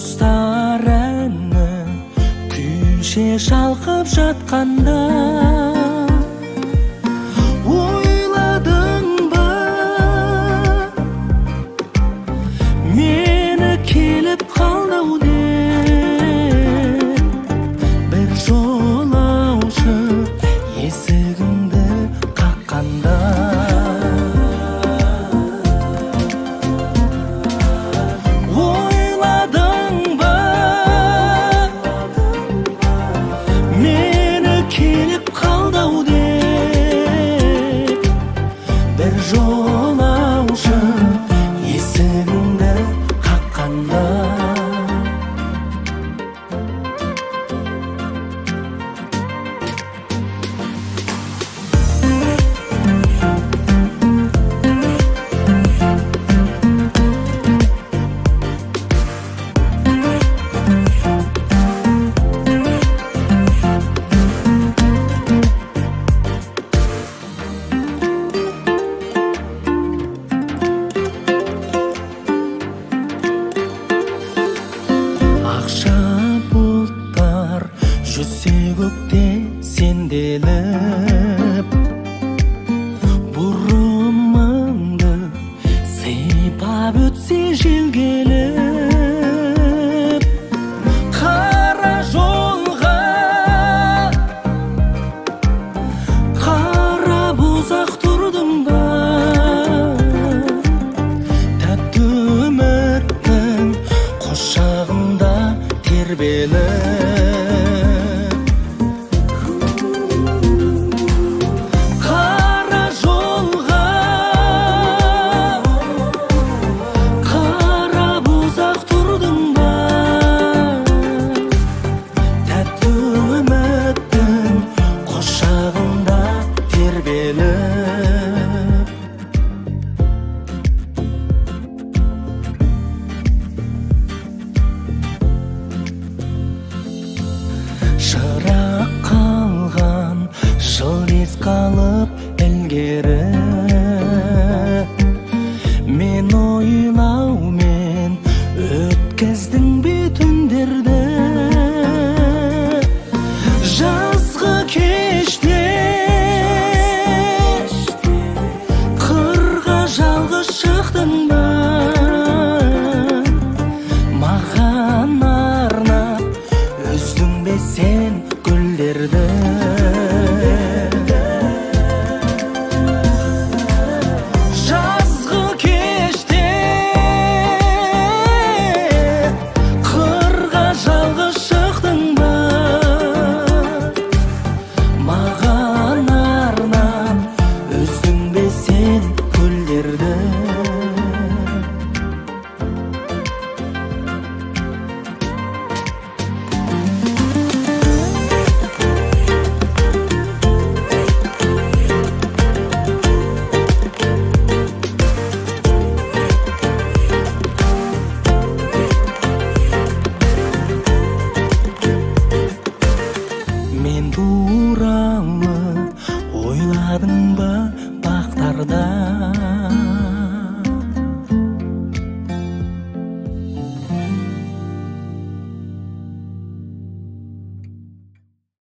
Құстарыны күйше шалқып жатқанда ойладың ба мені келіп қалдау деп бір жолаушы есігіңді қаққанда жолаушы есігіңді қаққанда жүзсе көкте сенделіп бұрымыңды сипап өтсе жел келіп қара жолға қара бозақ тұрдың ба тәтті үміттің құшағында тербеліп шырақ қалған жыл қалып ілгері мен ойлаумен өткіздің бе түндерді жазғы кеште қырға жалғыз шықтың ба маған арнап үздің бе сен гүлдерді жазғы кеште қырға жалғыз шықтың ба маған арнап үздің бе сен гүлдерді туралы ойладың ба бақтарда